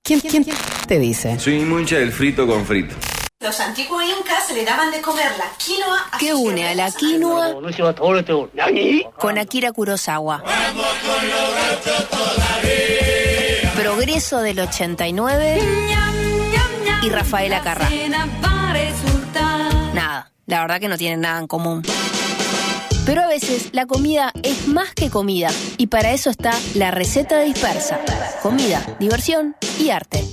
¿Quién te dice? Soy muy hincha del frito con frito. Los antiguos incas le daban de comer la quinoa a ¿Qué une a la quinoa con Akira Kurosawa? Progreso del 89 y Rafaela Carrà. Nada, la verdad que no tienen nada en común. Pero a veces la comida es más que comida, y para eso está la receta dispersa. Comida, diversión y arte.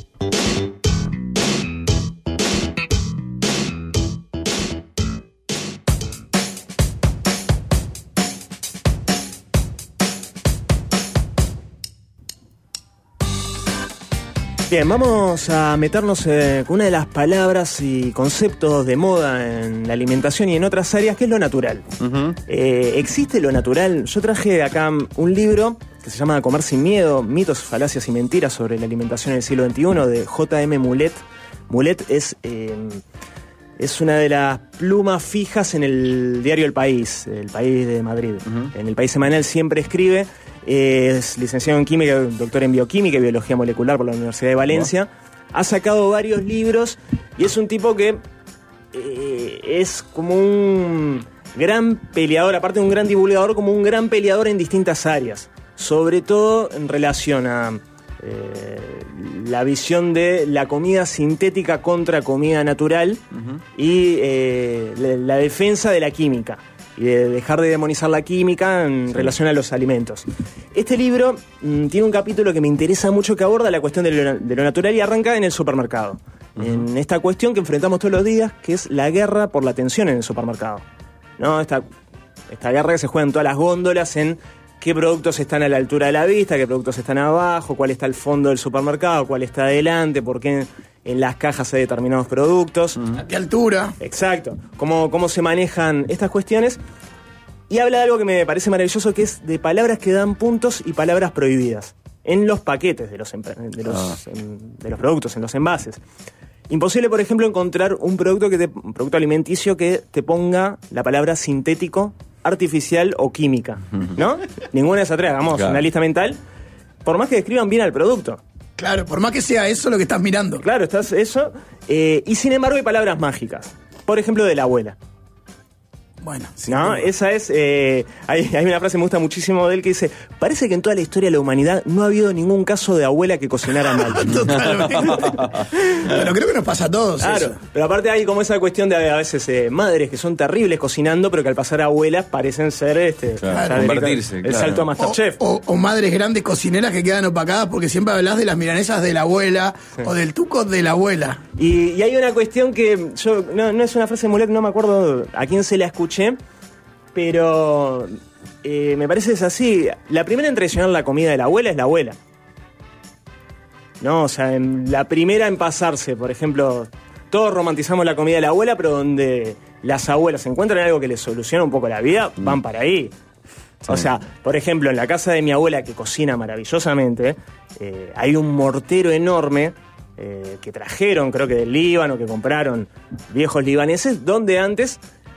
Bien, vamos a meternos con una de las palabras y conceptos de moda en la alimentación y en otras áreas, que es lo natural. Uh-huh. ¿Existe lo natural? Yo traje acá un libro que se llama Comer sin miedo, mitos, falacias y mentiras sobre la alimentación en el siglo XXI, de J.M. Mulet. Mulet es una de las plumas fijas en el diario El País de Madrid. Uh-huh. En El País Semanal siempre escribe. Es licenciado en química, doctor en bioquímica y biología molecular por la Universidad de Valencia. Ha sacado varios libros y es un tipo que es como un gran peleador, aparte de un gran divulgador, como un gran peleador en distintas áreas, sobre todo en relación a la visión de la comida sintética contra comida natural. Uh-huh. Y la defensa de la química y de dejar de demonizar la química en relación a los alimentos. Este libro tiene un capítulo que me interesa mucho, que aborda la cuestión de lo natural y arranca en el supermercado. Uh-huh. En esta cuestión que enfrentamos todos los días, que es la guerra por la atención en el supermercado, ¿no? Esta guerra que se juega en todas las góndolas, en qué productos están a la altura de la vista, qué productos están abajo, cuál está al fondo del supermercado, cuál está adelante, por qué en las cajas hay determinados productos. ¿A qué altura? Exacto. Cómo se manejan estas cuestiones. Y habla de algo que me parece maravilloso, que es de palabras que dan puntos y palabras prohibidas en los paquetes de los productos, en los envases. Imposible, por ejemplo, encontrar un producto alimenticio que te ponga la palabra sintético, artificial o química, ¿no? Ninguna de esas tres. Hagamos una lista mental. Por más que describan bien al producto. Claro, por más que sea eso lo que estás mirando. Claro, estás eso. Y sin embargo hay palabras mágicas. Por ejemplo, de la abuela. Bueno, sí. ¿No? Esa es... hay una frase que me gusta muchísimo de él que dice: parece que en toda la historia de la humanidad no ha habido ningún caso de abuela que cocinara mal. Totalmente. Pero creo que nos pasa a todos. Claro, eso. Pero aparte hay como esa cuestión de a veces madres que son terribles cocinando, pero que al pasar a abuelas parecen ser convertirse. El salto a Masterchef. O madres grandes cocineras que quedan opacadas porque siempre hablas de las milanesas de la abuela, sí, o del tuco de la abuela. Y hay una cuestión que yo no es una frase de Mulet, no me acuerdo a quién se la escuché, pero me parece que es así. La primera en traicionar la comida de la abuela es la abuela. No, o sea, la primera en pasarse, por ejemplo, todos romantizamos la comida de la abuela, pero donde las abuelas encuentran algo que les soluciona un poco la vida, van para ahí. Sí. O sea, por ejemplo, en la casa de mi abuela, que cocina maravillosamente, hay un mortero enorme que trajeron, creo que del Líbano, que compraron viejos libaneses, donde antes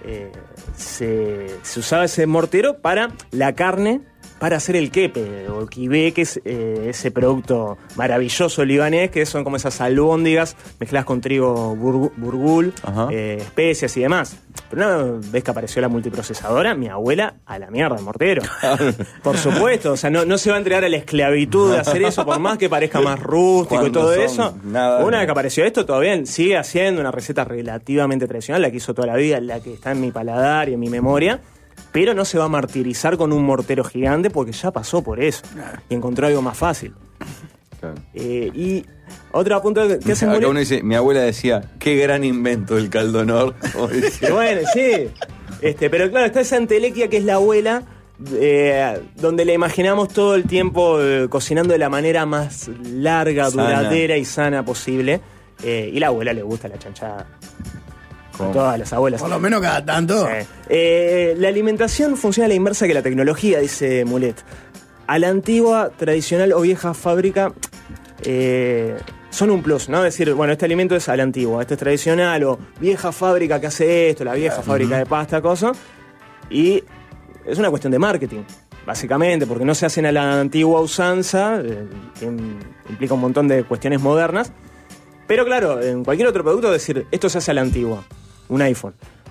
se usaba ese mortero para la carne, para hacer el kepe o el kibé, que es ese producto maravilloso libanés, que son como esas albóndigas mezcladas con trigo burgul, especias y demás. Pero una vez que apareció la multiprocesadora, mi abuela a la mierda el mortero. Por supuesto, o sea, no se va a entregar a la esclavitud de hacer eso, por más que parezca más rústico y todo eso. Una vez que apareció esto, todavía sigue haciendo una receta relativamente tradicional, la que hizo toda la vida, la que está en mi paladar y en mi memoria, pero no se va a martirizar con un mortero gigante porque ya pasó por eso y encontró algo más fácil. Claro. Y otro punto que hace acá uno dice: mi abuela decía, qué gran invento el caldonor. Bueno, sí. Pero claro, está esa entelequia que es la abuela, donde la imaginamos todo el tiempo cocinando de la manera más larga, duradera y sana posible. Y la abuela le gusta la chanchada. A todas las abuelas. Por lo menos cada tanto. La alimentación funciona a la inversa que la tecnología, dice Mulet. A la antigua, tradicional o vieja fábrica son un plus, ¿no? Es decir, bueno, este alimento es a la antigua, este es tradicional, o vieja fábrica que hace esto, la vieja fábrica de pasta, cosa. Y es una cuestión de marketing. básicamente, porque no se hacen a la antigua usanza, que implica un montón de cuestiones modernas. Pero claro, en cualquier otro producto decir, esto se hace a la antigua, un iPhone.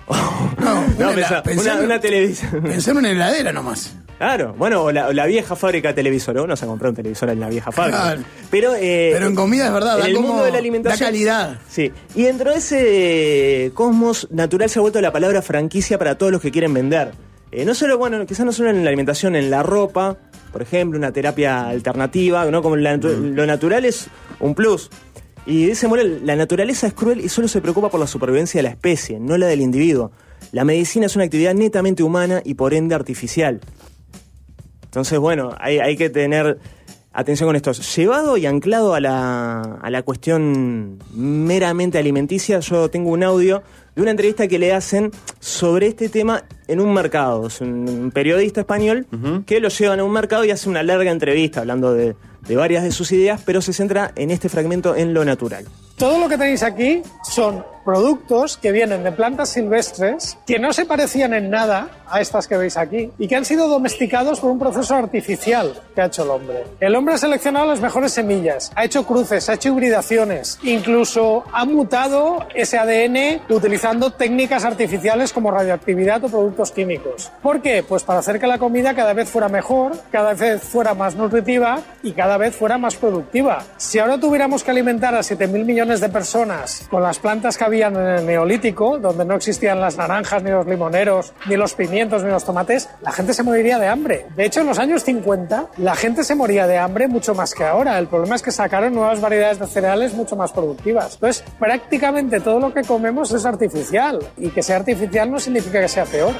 Una televisión. Pensé en una heladera nomás. Claro, bueno, o la vieja fábrica de televisores. Uno se compró un televisor en la vieja fábrica. Claro. Pero en comida es verdad, en el mundo de la alimentación, da calidad. Sí, y dentro de ese cosmos natural se ha vuelto la palabra franquicia para todos los que quieren vender. No solo, bueno, quizás no solo en la alimentación, en la ropa, por ejemplo, una terapia alternativa, ¿no? Como lo natural es un plus. Y dice Morel, la naturaleza es cruel y solo se preocupa por la supervivencia de la especie, no la del individuo. La medicina es una actividad netamente humana y por ende artificial. Entonces, bueno, hay que tener atención con esto. Llevado y anclado a la cuestión meramente alimenticia, yo tengo un audio de una entrevista que le hacen sobre este tema en un mercado. Es un periodista español que lo llevan a un mercado y hace una larga entrevista hablando de varias de sus ideas, pero se centra en este fragmento en lo natural. Todo lo que tenéis aquí son productos que vienen de plantas silvestres que no se parecían en nada a estas que veis aquí y que han sido domesticados por un proceso artificial que ha hecho el hombre. El hombre ha seleccionado las mejores semillas, ha hecho cruces, ha hecho hibridaciones, incluso ha mutado ese ADN utilizando técnicas artificiales como radioactividad o productos químicos. ¿Por qué? Pues para hacer que la comida cada vez fuera mejor, cada vez fuera más nutritiva y cada vez fuera más productiva. Si ahora tuviéramos que alimentar a 7.000 millones de personas con las plantas que habían en el Neolítico, donde no existían las naranjas, ni los limoneros, ni los pimientos, ni los tomates, la gente se moriría de hambre. De hecho, en los años 50, la gente se moría de hambre mucho más que ahora. El problema es que sacaron nuevas variedades de cereales mucho más productivas. Entonces, prácticamente todo lo que comemos es artificial. Y que sea artificial no significa que sea peor.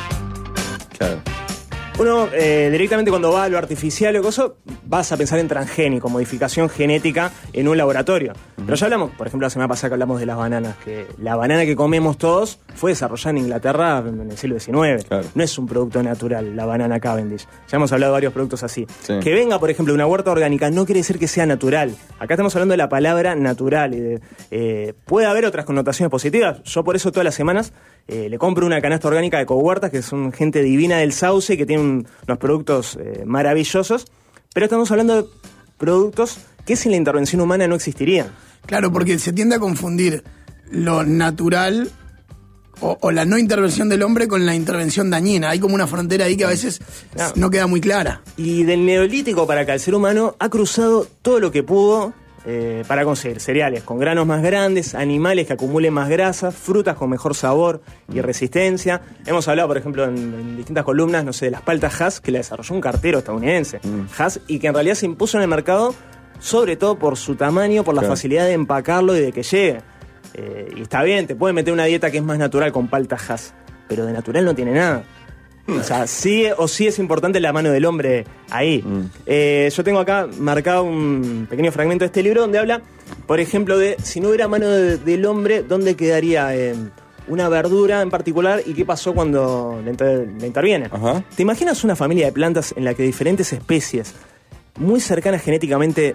Claro. Uno directamente cuando va a lo artificial o cosas, vas a pensar en transgénico, modificación genética en un laboratorio. Pero ya hablamos, por ejemplo, la semana pasada que hablamos de las bananas, que la banana que comemos todos fue desarrollada en Inglaterra en el siglo XIX. Claro. No es un producto natural, la banana Cavendish. Ya hemos hablado de varios productos así. Sí. Que venga, por ejemplo, de una huerta orgánica no quiere decir que sea natural. Acá estamos hablando de la palabra natural. Y puede haber otras connotaciones positivas. Yo por eso todas las semanas le compro una canasta orgánica de Cohuertas, que son gente divina del Sauce, que tienen unos productos maravillosos, pero estamos hablando de productos que sin la intervención humana no existirían. Claro, porque se tiende a confundir lo natural o la no intervención del hombre con la intervención dañina. Hay como una frontera ahí que a veces no queda muy clara. Y del Neolítico para acá el ser humano ha cruzado todo lo que pudo para conseguir cereales con granos más grandes, animales que acumulen más grasa, frutas con mejor sabor y resistencia. Hemos hablado, por ejemplo, en distintas columnas, no sé, de las paltas Hass, que la desarrolló un cartero estadounidense, Hass, y que en realidad se impuso en el mercado sobre todo por su tamaño, por la facilidad de empacarlo y de que llegue. Y está bien, te puede meter una dieta que es más natural con paltas Hass, pero de natural no tiene nada. O sea, sí es importante la mano del hombre ahí. Yo tengo acá marcado un pequeño fragmento de este libro donde habla, por ejemplo, de si no hubiera mano del hombre, ¿dónde quedaría una verdura en particular y qué pasó cuando le interviene? Ajá. ¿Te imaginas una familia de plantas en la que diferentes especies muy cercanas genéticamente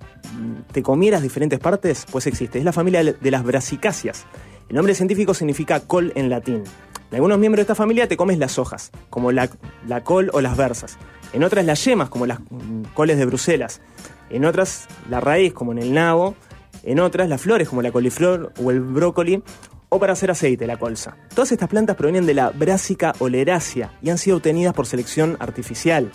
te comieras diferentes partes? Pues existe. Es la familia de las brasicáceas. El nombre científico significa col en latín. En algunos miembros de esta familia te comes las hojas, como la col o las berzas. En otras las yemas, como las coles de Bruselas. En otras la raíz, como en el nabo. En otras las flores, como la coliflor o el brócoli. O para hacer aceite, la colza. Todas estas plantas provienen de la Brassica oleracea y han sido obtenidas por selección artificial.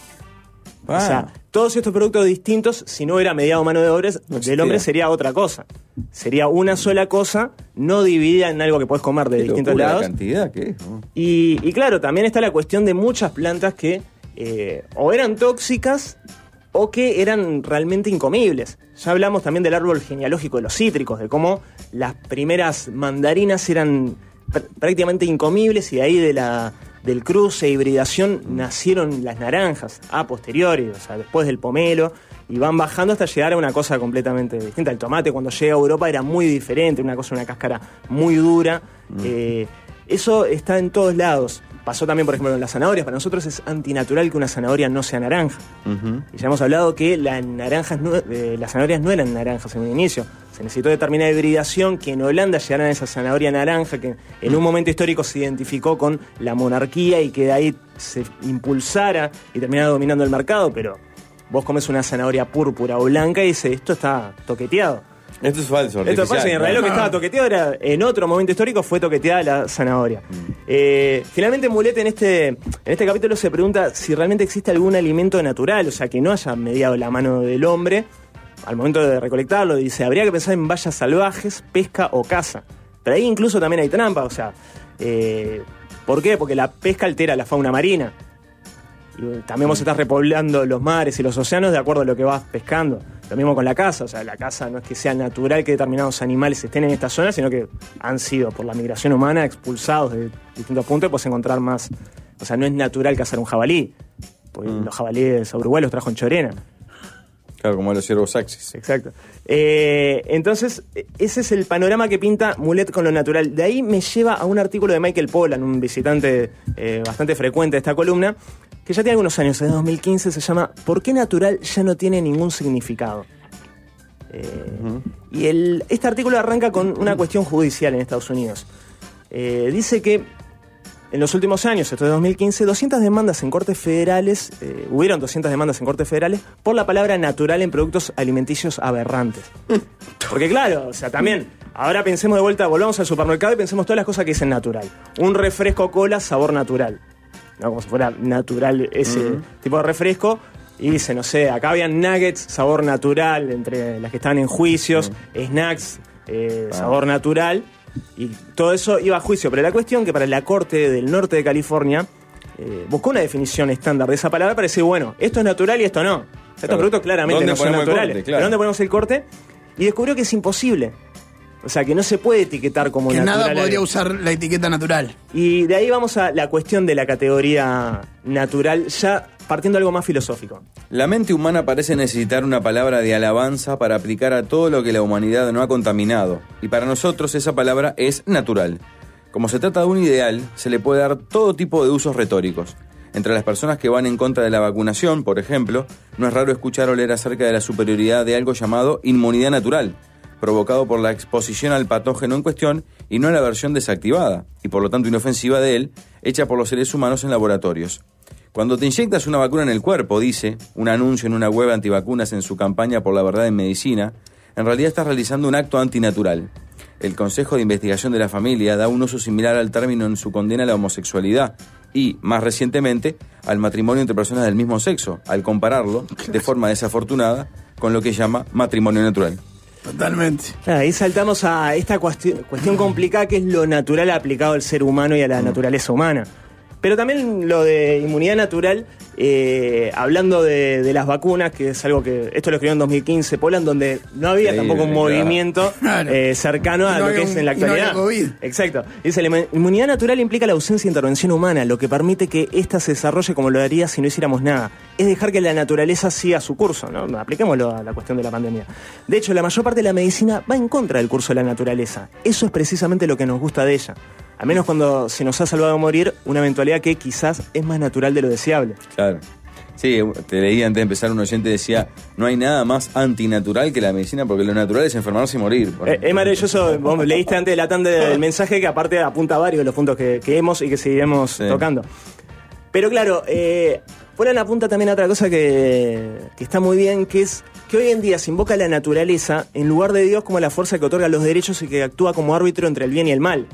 O sea, todos estos productos distintos, si no hubiera mediado mano de obra del hombre, sería otra cosa. Sería una sola cosa, no dividida en algo que puedes comer de distintos lados. ¿La cantidad qué? Y claro, también está la cuestión de muchas plantas que o eran tóxicas o que eran realmente incomibles. Ya hablamos también del árbol genealógico de los cítricos, de cómo las primeras mandarinas eran prácticamente incomibles y de ahí del cruce e hibridación nacieron las naranjas a posteriori, o sea, después del pomelo, y van bajando hasta llegar a una cosa completamente distinta. El tomate cuando llega a Europa era muy diferente, una cáscara muy dura. Eso está en todos lados. pasó también, por ejemplo, en las zanahorias. Para nosotros es antinatural que una zanahoria no sea naranja. Y ya hemos hablado que las zanahorias no eran naranjas en un inicio. Se necesitó determinada hibridación, que en Holanda llegaran a esa zanahoria naranja, que en un momento histórico se identificó con la monarquía y que de ahí se impulsara y terminara dominando el mercado, pero vos comes una zanahoria púrpura o blanca y dices, esto está toqueteado. Esto es falso. Esto es falso, y en realidad lo que estaba toqueteado era, en otro momento histórico, fue toqueteada la zanahoria. Finalmente Mulet en este capítulo se pregunta si realmente existe algún alimento natural, o sea, que no haya mediado la mano del hombre al momento de recolectarlo. Dice, habría que pensar en bayas salvajes, pesca o caza. Pero ahí incluso también hay trampa, o sea, ¿por qué? Porque la pesca altera la fauna marina. Y también vos estás repoblando los mares y los océanos de acuerdo a lo que vas pescando. Lo mismo con la caza, o sea, la caza no es que sea natural que determinados animales estén en esta zona, sino que han sido, por la migración humana, expulsados de distintos puntos y puedes encontrar más. O sea, no es natural cazar un jabalí, porque los jabalíes a Uruguay los trajo en Chorena. Claro, como los ciervos saxis. Exacto. Entonces, ese es el panorama que pinta Mulet con lo natural. De ahí me lleva a un artículo de Michael Pollan, un visitante bastante frecuente de esta columna, que ya tiene algunos años, es de 2015, se llama ¿Por qué natural ya no tiene ningún significado? Y este artículo arranca con una cuestión judicial en Estados Unidos. Dice que en los últimos años, esto es de 2015, 200 demandas en cortes federales, hubieron 200 demandas en cortes federales por la palabra natural en productos alimenticios aberrantes. Porque claro, o sea, también, ahora pensemos de vuelta, volvamos al supermercado y pensemos todas las cosas que dicen natural. Un refresco cola, sabor natural. ¿No? Como si fuera natural ese tipo de refresco. Y dice, no sé, acá habían nuggets, sabor natural, entre las que estaban en juicios, snacks, sabor natural. Y todo eso iba a juicio. Pero la cuestión que para la Corte del Norte de California buscó una definición estándar de esa palabra para decir, bueno, esto es natural y esto no. Estos productos claramente no son naturales. Corte, claro. ¿Pero dónde ponemos el corte? Y descubrió que es imposible. O sea, que no se puede etiquetar como que natural. Que nada podría usar la etiqueta natural. Y de ahí vamos a la cuestión de la categoría natural, ya partiendo de algo más filosófico. La mente humana parece necesitar una palabra de alabanza para aplicar a todo lo que la humanidad no ha contaminado. Y para nosotros esa palabra es natural. Como se trata de un ideal, se le puede dar todo tipo de usos retóricos. Entre las personas que van en contra de la vacunación, por ejemplo, no es raro escuchar o leer acerca de la superioridad de algo llamado inmunidad natural, provocado por la exposición al patógeno en cuestión y no a la versión desactivada, y por lo tanto inofensiva de él, hecha por los seres humanos en laboratorios. Cuando te inyectas una vacuna en el cuerpo, dice un anuncio en una web antivacunas en su campaña por la verdad en medicina, en realidad estás realizando un acto antinatural. El Consejo de Investigación de la Familia da un uso similar al término en su condena a la homosexualidad y, más recientemente, al matrimonio entre personas del mismo sexo, al compararlo, de forma desafortunada, con lo que llama matrimonio natural. Totalmente. Claro, ahí saltamos a esta cuestión complicada que es lo natural aplicado al ser humano y a la naturaleza humana. Pero también lo de inmunidad natural, hablando de las vacunas, que es algo que, esto lo escribió en 2015 Pollan, donde no había tampoco un movimiento cercano a lo que es en la actualidad. No había COVID. Exacto. Dice, la inmunidad natural implica la ausencia de intervención humana, lo que permite que ésta se desarrolle como lo haría si no hiciéramos nada. Es dejar que la naturaleza siga su curso, ¿no? Apliquémoslo a la cuestión de la pandemia. De hecho, la mayor parte de la medicina va en contra del curso de la naturaleza. Eso es precisamente lo que nos gusta de ella. Al menos cuando se nos ha salvado morir, una eventualidad que quizás es más natural de lo deseable. Claro. Sí, te leí antes de empezar, un oyente decía, no hay nada más antinatural que la medicina, porque lo natural es enfermarse y morir. Es maravilloso, vos leíste antes de la tanda del mensaje que aparte apunta a varios de los puntos que hemos y que seguiremos tocando. Pero claro, Pollan apunta también a otra cosa que está muy bien, que es que hoy en día se invoca la naturaleza en lugar de Dios como la fuerza que otorga los derechos y que actúa como árbitro entre el bien y el mal.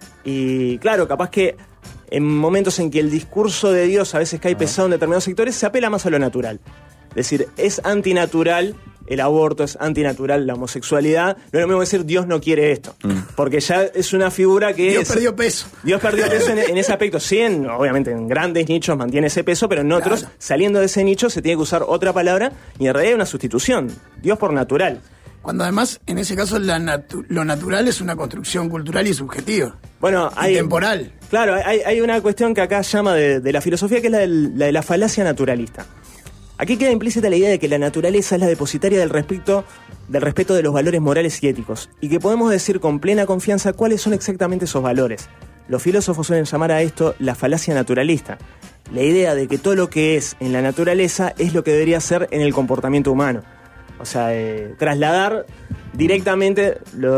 Y claro, capaz que en momentos en que el discurso de Dios a veces cae pesado en determinados sectores, se apela más a lo natural. Es decir, es antinatural el aborto, es antinatural la homosexualidad. No es lo mismo decir Dios no quiere esto, porque ya es una figura que Dios perdió peso. Dios perdió peso en ese aspecto. Sí, obviamente en grandes nichos mantiene ese peso, pero en otros, saliendo de ese nicho, se tiene que usar otra palabra y en realidad hay una sustitución. Dios por natural. Cuando además, en ese caso, lo natural es una construcción cultural y subjetiva. Bueno, y temporal. Claro, hay una cuestión que acá llama de la filosofía, que es la de la falacia naturalista. Aquí queda implícita la idea de que la naturaleza es la depositaria del respeto de los valores morales y éticos, y que podemos decir con plena confianza cuáles son exactamente esos valores. Los filósofos suelen llamar a esto la falacia naturalista. La idea de que todo lo que es en la naturaleza es lo que debería ser en el comportamiento humano. O sea, trasladar directamente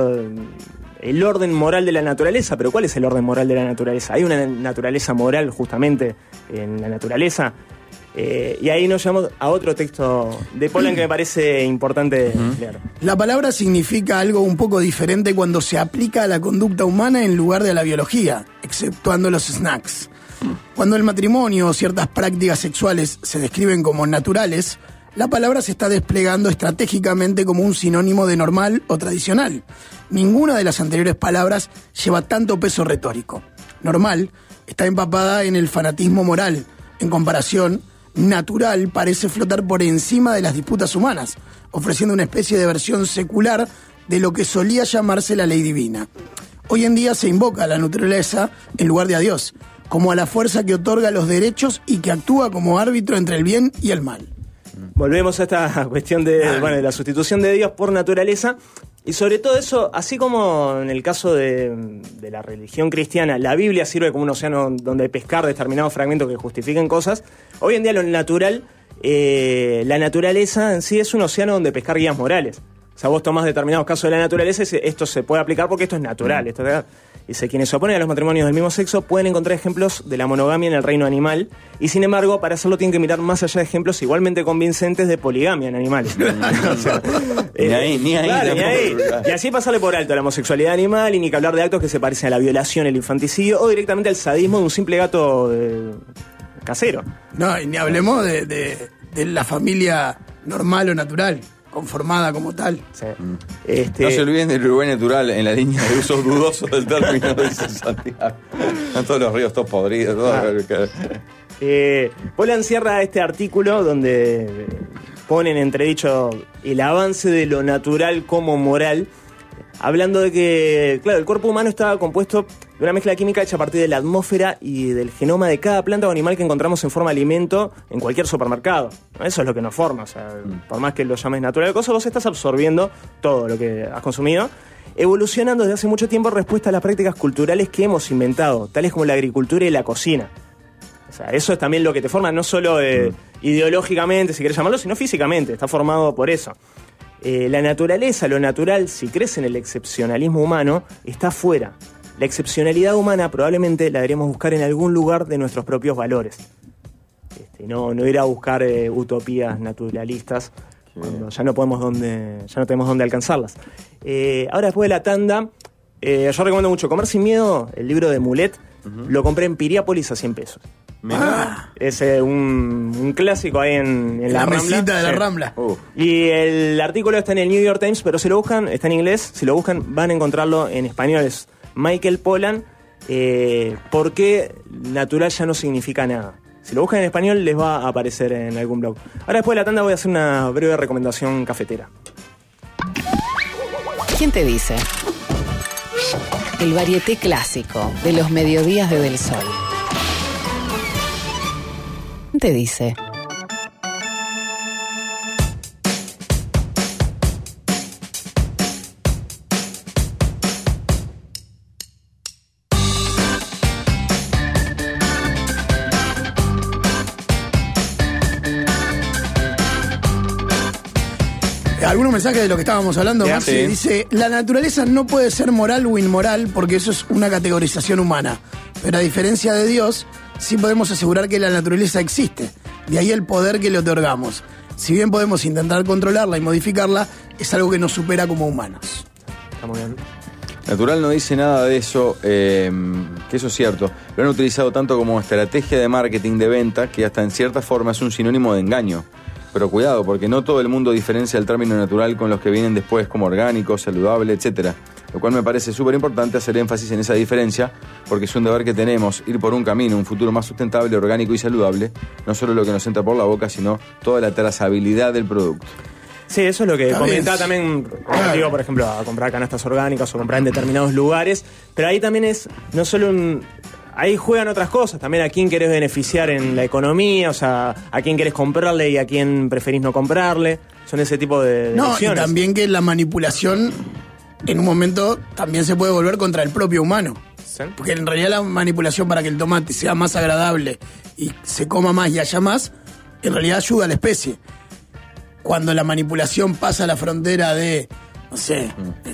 el orden moral de la naturaleza. Pero ¿cuál es el orden moral de la naturaleza? ¿Hay una naturaleza moral justamente en la naturaleza? Y ahí nos llevamos a otro texto de Pollan que me parece importante leer. La palabra significa algo un poco diferente cuando se aplica a la conducta humana en lugar de a la biología, exceptuando los snacks. Cuando el matrimonio o ciertas prácticas sexuales se describen como naturales, la palabra se está desplegando estratégicamente como un sinónimo de normal o tradicional. Ninguna de las anteriores palabras lleva tanto peso retórico. Normal está empapada en el fanatismo moral. En comparación, natural parece flotar por encima de las disputas humanas, ofreciendo una especie de versión secular de lo que solía llamarse la ley divina. Hoy en día se invoca a la naturaleza en lugar de a Dios, como a la fuerza que otorga los derechos y que actúa como árbitro entre el bien y el mal. Volvemos a esta cuestión de la sustitución de Dios por naturaleza. Y sobre todo eso, así como en el caso de la religión cristiana, la Biblia sirve como un océano donde pescar determinados fragmentos que justifiquen cosas, hoy en día lo natural, la naturaleza en sí es un océano donde pescar guías morales. O sea, vos tomás determinados casos de la naturaleza y esto se puede aplicar porque esto es natural. Dice, quienes se oponen a los matrimonios del mismo sexo pueden encontrar ejemplos de la monogamia en el reino animal y, sin embargo, para hacerlo tienen que mirar más allá de ejemplos igualmente convincentes de poligamia en animales. O sea, ni ahí. Y así pasarle por alto a la homosexualidad animal y ni que hablar de actos que se parecen a la violación, el infanticidio o directamente al sadismo de un simple gato casero. No, y ni hablemos de la familia normal o natural, conformada como tal. Sí. No se olviden del Uruguay natural en la línea de usos dudosos del término, dice Santiago. Están todos los ríos todos podridos. Pollan cierra este artículo donde ponen entredicho el avance de lo natural como moral, hablando de que, claro, el cuerpo humano está compuesto de una mezcla química hecha a partir de la atmósfera y del genoma de cada planta o animal que encontramos en forma de alimento en cualquier supermercado. Eso es lo que nos forma. O sea, por más que lo llames natural, vos estás absorbiendo todo lo que has consumido, evolucionando desde hace mucho tiempo en respuesta a las prácticas culturales que hemos inventado, tales como la agricultura y la cocina. O sea, eso es también lo que te forma, no solo ideológicamente, si querés llamarlo, sino físicamente. Está formado por eso. La naturaleza, lo natural, si crees en el excepcionalismo humano, está fuera. La excepcionalidad humana probablemente la deberíamos buscar en algún lugar de nuestros propios valores. No ir a buscar utopías naturalistas cuando ya no tenemos dónde alcanzarlas. Ahora, después de la tanda, yo recomiendo mucho Comer sin miedo, el libro de Mulet. Lo compré en Piriápolis a 100 pesos. Es un clásico ahí en la Rambla. De la Rambla. Y el artículo está en el New York Times, pero si lo buscan, está en inglés. Si lo buscan, van a encontrarlo en español. Es Michael Pollan. ¿Por qué natural ya no significa nada? Si lo buscan en español, les va a aparecer en algún blog. Ahora, después de la tanda, voy a hacer una breve recomendación cafetera. ¿Quién te dice? El varieté clásico de los mediodías de Del Sol. ¿Quién te dice? Algunos mensajes de lo que estábamos hablando, Maxi, sí. Dice, la naturaleza no puede ser moral o inmoral porque eso es una categorización humana. Pero a diferencia de Dios, sí podemos asegurar que la naturaleza existe. De ahí el poder que le otorgamos. Si bien podemos intentar controlarla y modificarla, es algo que nos supera como humanos. Está muy bien. Natural no dice nada de eso, que eso es cierto. Lo han utilizado tanto como estrategia de marketing de venta que hasta en cierta forma es un sinónimo de engaño. Pero cuidado, porque no todo el mundo diferencia el término natural con los que vienen después como orgánico, saludable, etc. Lo cual me parece súper importante hacer énfasis en esa diferencia, porque es un deber que tenemos, ir por un camino, un futuro más sustentable, orgánico y saludable, no solo lo que nos entra por la boca, sino toda la trazabilidad del producto. Sí, eso es lo que comentaba también, digo, por ejemplo, a comprar canastas orgánicas o comprar en determinados lugares, pero ahí también es no solo ahí juegan otras cosas, también a quién querés beneficiar en la economía, o sea, a quién querés comprarle y a quién preferís no comprarle, son ese tipo de decisiones. Y también que la manipulación en un momento también se puede volver contra el propio humano. ¿Sí? Porque en realidad la manipulación para que el tomate sea más agradable y se coma más y haya más, en realidad ayuda a la especie. Cuando la manipulación pasa la frontera de, no sé,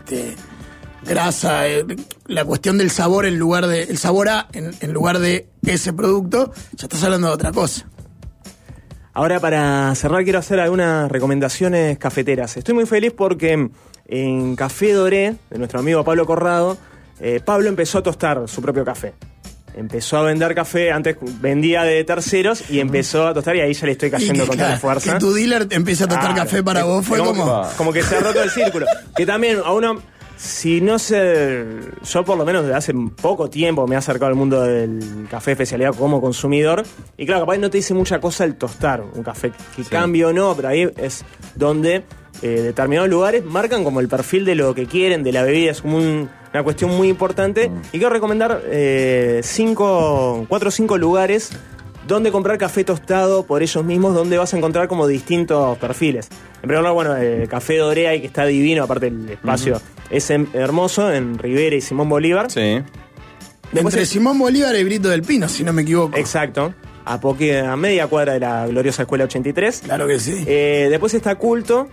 grasa, la cuestión del sabor en lugar de, el sabor A en lugar de ese producto, ya estás hablando de otra cosa. Ahora, para cerrar, quiero hacer algunas recomendaciones cafeteras. Estoy muy feliz porque en Café Doré, de nuestro amigo Pablo Corrado, Pablo empezó a tostar su propio café. Empezó a vender café, antes vendía de terceros y empezó a tostar, y ahí ya le estoy cayendo con toda la fuerza. Que tu dealer te empiece a tostar café para vos fue como que se ha roto el círculo. Que también a uno, si no sé, yo por lo menos desde hace poco tiempo me he acercado al mundo del café de especialidad como consumidor, y claro, capaz no te dice mucha cosa el tostar un café, que cambie o no, pero ahí es donde determinados lugares marcan como el perfil de lo que quieren, de la bebida, es como una cuestión muy importante. Y quiero recomendar 4 o 5 lugares donde comprar café tostado por ellos mismos, donde vas a encontrar como distintos perfiles. En primer lugar, bueno, Café Doré, ahí que está divino, aparte el espacio es hermoso, en Rivera y Simón Bolívar. Sí. Entre Simón Bolívar y Brito del Pino, si no me equivoco. Exacto. A media cuadra de la gloriosa Escuela 83. Claro que sí. Después está Culto,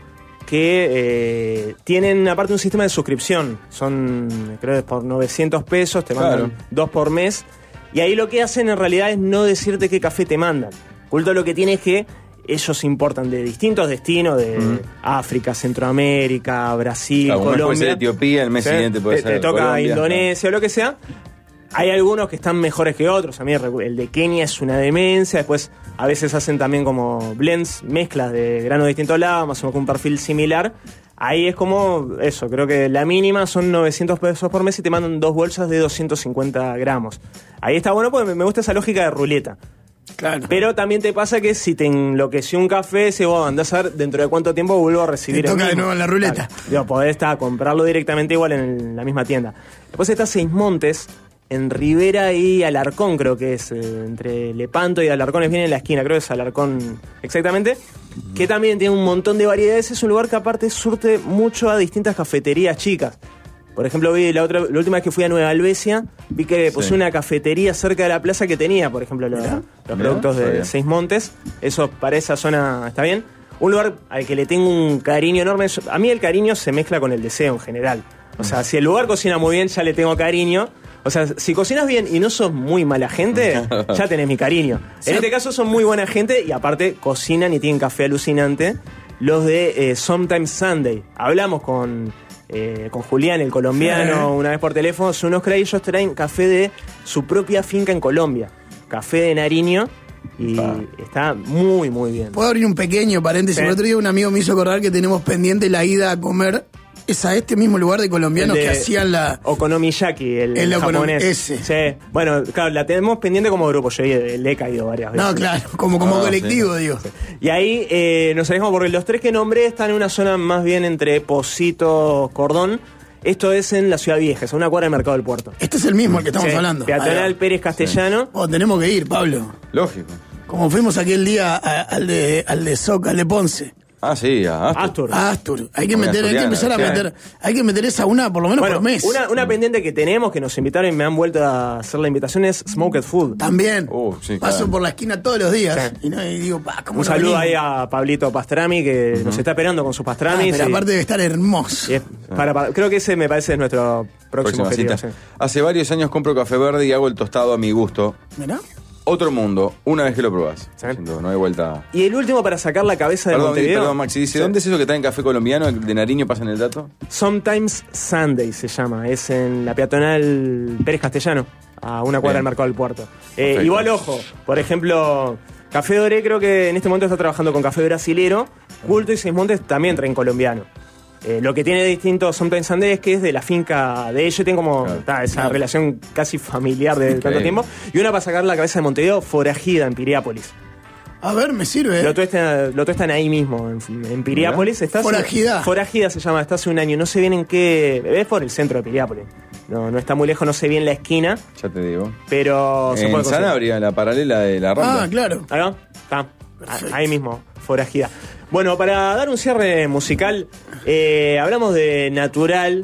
que tienen aparte un sistema de suscripción. Son, creo que por 900 pesos, te mandan 2 por mes. Y ahí lo que hacen en realidad es no decirte qué café te mandan. Culto lo que tiene es que ellos importan de distintos destinos, de África, Centroamérica, Brasil, Colombia. Puede ser Etiopía, el mes siguiente puede ser te toca Colombia, Indonesia o lo que sea. Hay algunos que están mejores que otros. A mí el de Kenia es una demencia. Después a veces hacen también como blends, mezclas de granos de distintos lados, más o menos con un perfil similar. Ahí es como eso, creo que la mínima son 900 pesos por mes y te mandan 2 bolsas de 250 gramos. Ahí está bueno porque me gusta esa lógica de ruleta. Claro. Pero también te pasa que si te enloqueció un café, si vos andás a ver dentro de cuánto tiempo vuelvo a recibir te el toca mismo. de nuevo en la ruleta. Claro. Digo, podés comprarlo directamente igual en la misma tienda. Después está Seis Montes, en Rivera y Alarcón, creo que es, entre Lepanto y Alarcón, es bien en la esquina, creo que es Alarcón exactamente, que también tiene un montón de variedades. Es un lugar que aparte surte mucho a distintas cafeterías chicas. Por ejemplo, vi la última vez que fui a Nueva Albesia, vi que puse una cafetería cerca de la plaza que tenía, por ejemplo, los productos de Seis Montes. Eso para esa zona está bien. Un lugar al que le tengo un cariño enorme. A mí el cariño se mezcla con el deseo en general. O sea, si el lugar cocina muy bien, ya le tengo cariño. O sea, si cocinas bien y no sos muy mala gente, ya tenés mi cariño. En este caso son muy buena gente y aparte cocinan y tienen café alucinante. Los de Sometimes Sunday. Hablamos con Julián, el colombiano, una vez por teléfono. Son unos cracks, ellos traen café de su propia finca en Colombia. Café de Nariño. Y está muy, muy bien. ¿Puedo abrir un pequeño paréntesis? El otro día un amigo me hizo acordar que tenemos pendiente la ida a comer. Es a este mismo lugar de colombianos que hacían la... Okonomiyaki, el japonés. Ese. Sí. Bueno, claro, la tenemos pendiente como grupo. Yo le he caído varias veces. No, claro, como colectivo, digo. Sí. Y ahí nos salimos porque los 3 que nombré están en una zona más bien entre Pocitos, Cordón. Esto es en la Ciudad Vieja, es una cuadra del Mercado del Puerto. Este es el mismo al que estamos hablando. Peatonal Pérez Castellano. Oh, tenemos que ir, Pablo. Lógico. Como fuimos aquel día al de Soca, al de Ponce. Ah, sí, a Astur. Hay que empezar a meter, hay que meter esa por lo menos por mes. Una pendiente que tenemos, que nos invitaron y me han vuelto a hacer la invitación, es Smoked Food. También. Sí, paso por la esquina todos los días y digo, ¿cómo un saludo ahí a Pablito Pastrami, que nos está esperando con sus pastramis. Pero aparte debe estar hermoso. Creo que ese me parece es nuestro próximo objetivo. Sí. Hace varios años compro café verde y hago el tostado a mi gusto. ¿Mirá? Otro mundo, una vez que lo probás. No hay vuelta. Y el último para sacar la cabeza de Montevideo. Perdón, Maxi, dice, ¿dónde es eso que traen café colombiano? ¿De Nariño pasan el dato? Sometimes Sunday se llama. Es en la peatonal Pérez Castellano, a una cuadra del Mercado del Puerto. Igual, ojo, por ejemplo, Café Doré creo que en este momento está trabajando con café brasilero. Culto y Seis Montes también traen colombiano. Lo que tiene distinto Sometimes Sunday es que es de la finca de ellos, tienen como esa relación casi familiar de tanto tiempo. Y una para sacar la cabeza de Montevideo, Forajida en Piriápolis. A ver, me sirve. Lo tuestan ahí mismo, en Piriápolis. Forajida se llama, está hace un año. No sé bien en qué. Es por el centro de Piriápolis. No está muy lejos, no sé bien la esquina. Ya te digo. Pero se puede en Sanabria, la paralela de la Rambla. Ah, claro. Está. Ahí mismo, Forajida. Bueno, para dar un cierre musical, hablamos de natural,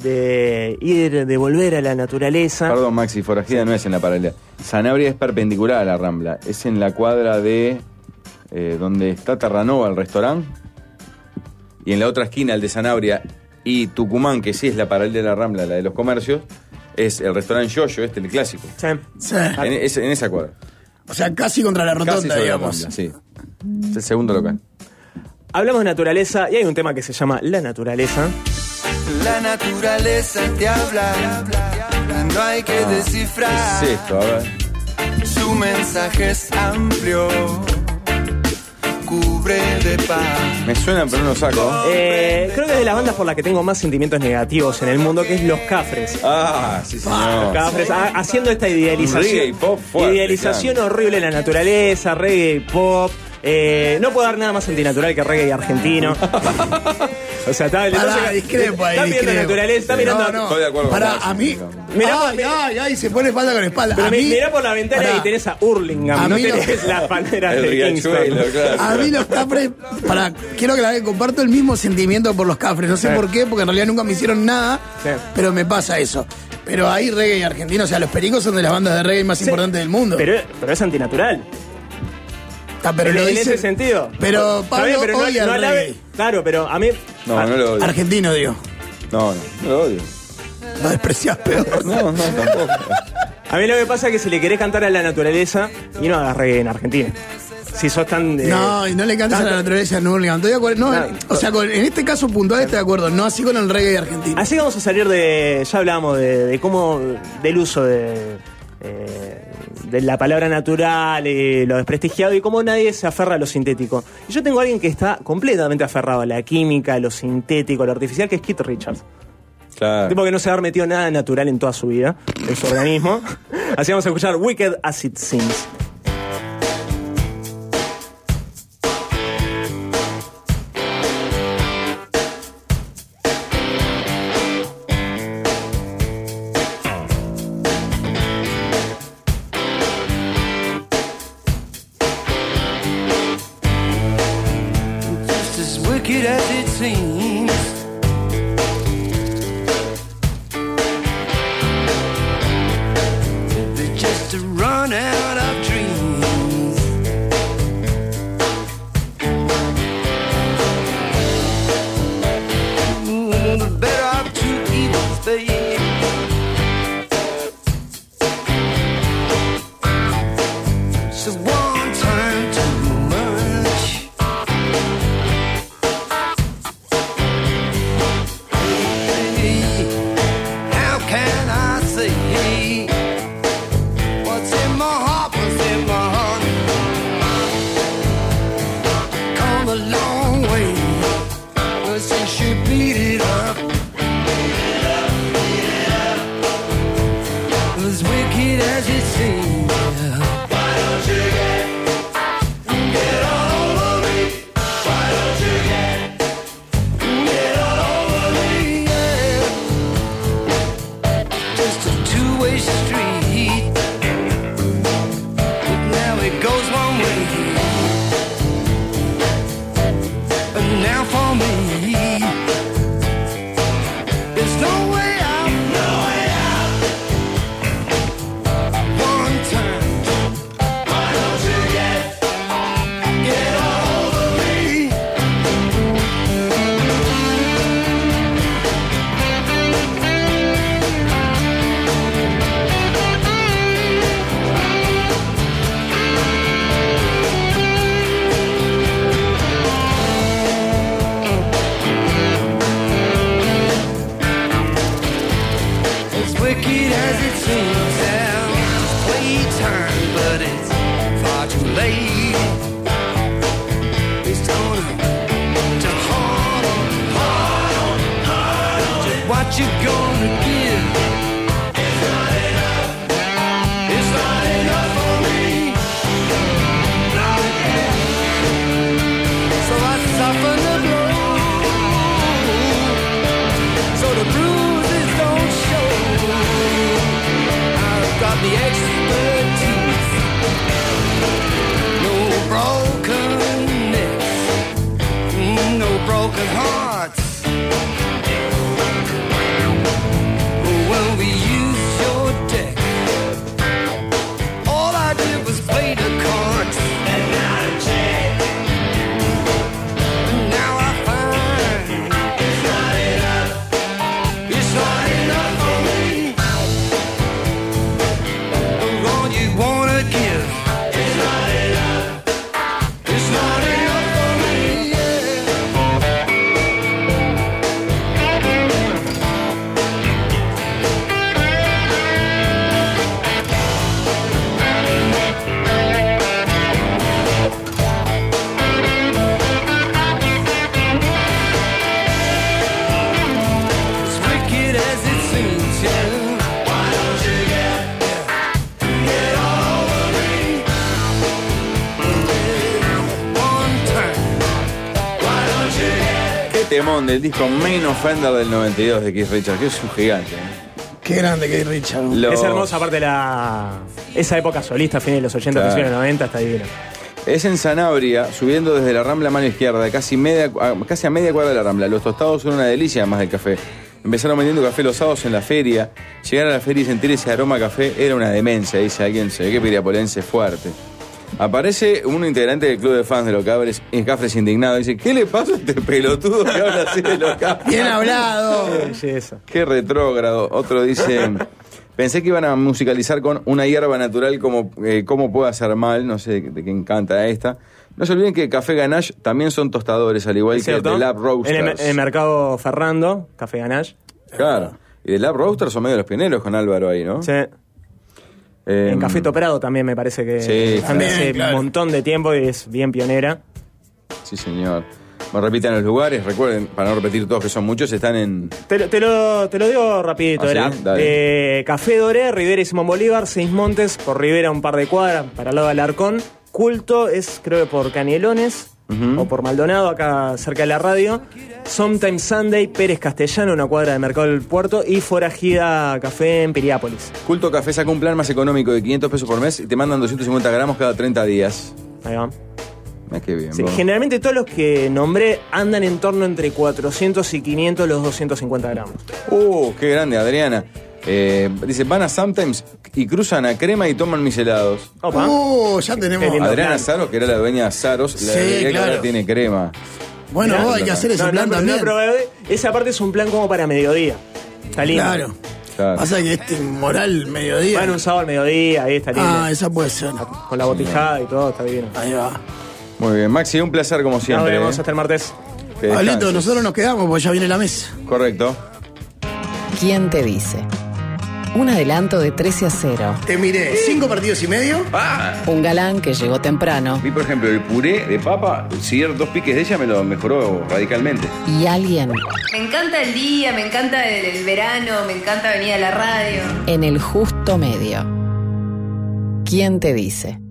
de ir, de volver a la naturaleza. Perdón, Maxi, Forajida no es en la paralela. Sanabria es perpendicular a la Rambla. Es en la cuadra de donde está Terranova, el restaurante. Y en la otra esquina, el de Sanabria y Tucumán, que sí es la paralela de la Rambla, la de los comercios, es el restaurante Yoyo, el clásico. Sí. Sí. En esa cuadra. O sea, casi contra la Casi rotonda, sobre la digamos. Rambla, sí. Es el segundo local. Hablamos de naturaleza y hay un tema que se llama la naturaleza. La naturaleza te habla, no hay que descifrar. ¿Qué es esto? A ver. Su mensaje es amplio, cubre de paz. Me suena, pero no lo saco. Creo que es de las bandas por las que tengo más sentimientos negativos en el mundo, que es Los Cafres. Ah, sí, señor. Los Cafres, haciendo esta idealización. Reggae y pop fuerte, idealización claro. horrible de la naturaleza, reggae y pop. No puedo dar nada más antinatural que reggae argentino. O sea, está discrepo ahí, está mirando discrepo. naturaleza, está mirando. No. Estoy de acuerdo Para, con Maxi. a mí. Mirá, Ay, se pone espalda con espalda. Pero A mí, mirá por la ventana pará, y tenés a Hurlingham, A no mí tenés las palmeras El de Riachuelo, Kingston. claro. A mí los Cafres, quiero aclarar que comparto el mismo sentimiento por los Cafres. No sé Sí. por qué, porque en realidad nunca me hicieron nada, Sí. pero me pasa eso. Pero hay reggae argentino, o sea, los Pericos son de las bandas de reggae más Sí. importantes del mundo. Pero es antinatural. Pero lo en dice, ese sentido. Pero Está Pablo bien, pero odia el alabe- reggae. Claro, pero a mí. No, no lo odio. Argentino, digo. No lo odio. Lo despreciás peor. No, tampoco. A mí lo que pasa es que si le querés cantar a la naturaleza y no hagas reggae en Argentina. Si sos tan. No, y no le cantes a la naturaleza, no le canto. Estoy de acuerdo. No, No. o sea, en este caso puntual estoy de acuerdo, no así con el reggae argentino. Así vamos a salir de. Ya hablábamos de cómo. Del uso de la palabra natural, lo desprestigiado y cómo nadie se aferra a lo sintético. Y yo tengo a alguien que está completamente aferrado a la química, a lo sintético, a lo artificial, que es Keith Richards. Claro. Tipo que no se ha metido nada natural en toda su vida, en su organismo. Así vamos a escuchar Wicked As It Seems. Just as wicked as it seems. They're just a run out of dreams. The better of two evils, babe. So one time too much. How can I say what's in my heart, what's in my heart? Come a long way since you beat it up. As wicked as it seems. Why don't you get all over me? Why don't you get all over me? Yeah. Just a two-way street, but now it goes one way. But now for me, there's no way out. No way out. One time. Why don't you get all over me? As wicked as it seems, now just play turn, but it's far too late. It's gonna hard on. Just what you gonna give? It's not enough. It's not enough for me. Not enough. So I soften the blow, so the bruises don't show. I've got the expertise. No broken necks, no broken hearts. temón del disco Main Offender del 92 de Keith Richards, que es un gigante. Qué grande Keith Richards. Es hermosa, aparte esa época solista, fines de los 80, Claro. principios de los 90, está divina. Es en Sanabria, subiendo desde la Rambla a mano izquierda, casi a media cuadra de la Rambla. Los tostados son una delicia, además del café. Empezaron vendiendo café los sábados en la feria. Llegar a la feria y sentir ese aroma a café era una demencia, dice alguien. Se ve que piriapolense fuerte. Aparece un integrante del club de fans de los Cafres indignado. Dice, ¿qué le pasa a este pelotudo que habla así de los Cafres? Bien hablado. Qué belleza. Qué retrógrado. Otro dice, pensé que iban a musicalizar con una hierba natural como cómo puede hacer mal. No sé de qué encanta esta. No se olviden que Café Ganache también son tostadores, al igual ¿Es que cierto? The Lab Roasters. En el mercado Ferrando, Café Ganache. Claro. Y The Lab Roasters son medio los pioneros con Álvaro ahí, ¿no? Sí. En Café Toprado también me parece que Sí, están de también, hace claro. un montón de tiempo y es bien pionera. Sí, señor. Me repitan los lugares, recuerden, para no repetir todos que son muchos, están en... Te lo digo rapidito, ¿Ah, sí? era Dale. Café Doré, Rivera y Simón Bolívar, Seis Montes, por Rivera un par de cuadras, para el lado del Alarcón. Culto es creo que por Canielones o por Maldonado, acá cerca de la radio. Sometimes Sunday, Pérez Castellano, una cuadra de Mercado del Puerto. Y Forajida Café en Piriápolis. Culto Café saca un plan más económico de 500 pesos por mes y te mandan 250 gramos cada 30 días. Ahí va. Qué bien, Sí, vos. generalmente todos los que nombré andan en torno entre 400 y 500 los 250 gramos. Qué grande, Adriana. Dice, van a Sometimes y cruzan a Crema y toman mis helados. Opa. Ya tenemos. Qué lindo. Adriana plan. Saros, que era la dueña de Saros, Sí, la que claro. ahora tiene crema. Bueno, Mirá, hay que hacer ese plan también. pero esa parte es un plan como para mediodía. Está lindo. Claro. Claro. Pasa que moral mediodía. Bueno, un sábado al mediodía, ahí está lindo. Esa puede ser. Con la botijada y todo, está bien. Ahí va. Muy bien, Maxi, un placer como Nos siempre. vemos hasta el martes. Que Pablito, descanses. nosotros nos quedamos porque ya viene la mesa. Correcto. ¿Quién te dice? Un adelanto de 13-0. Te miré 5 partidos y medio. Un galán que llegó temprano. Vi, por ejemplo, el puré de papa, si 2 piques de ella me lo mejoró radicalmente. Y alguien Me encanta el día, me encanta el verano, me encanta venir a la radio. en el justo medio. ¿Quién te dice?